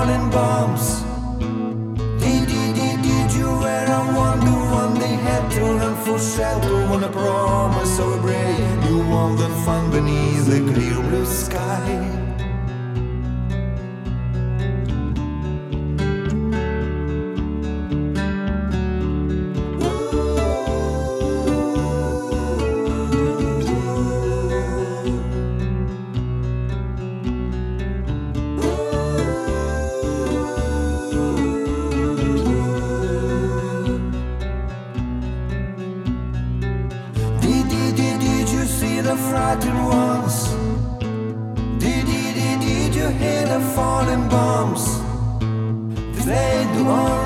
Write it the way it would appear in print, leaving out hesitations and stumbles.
falling bombs? Did you ever wonder when they had to run for shelter on a promise of a break? You want the fun beneath the clear blue sky. Frightened ones. Did you hear the falling bombs? They do all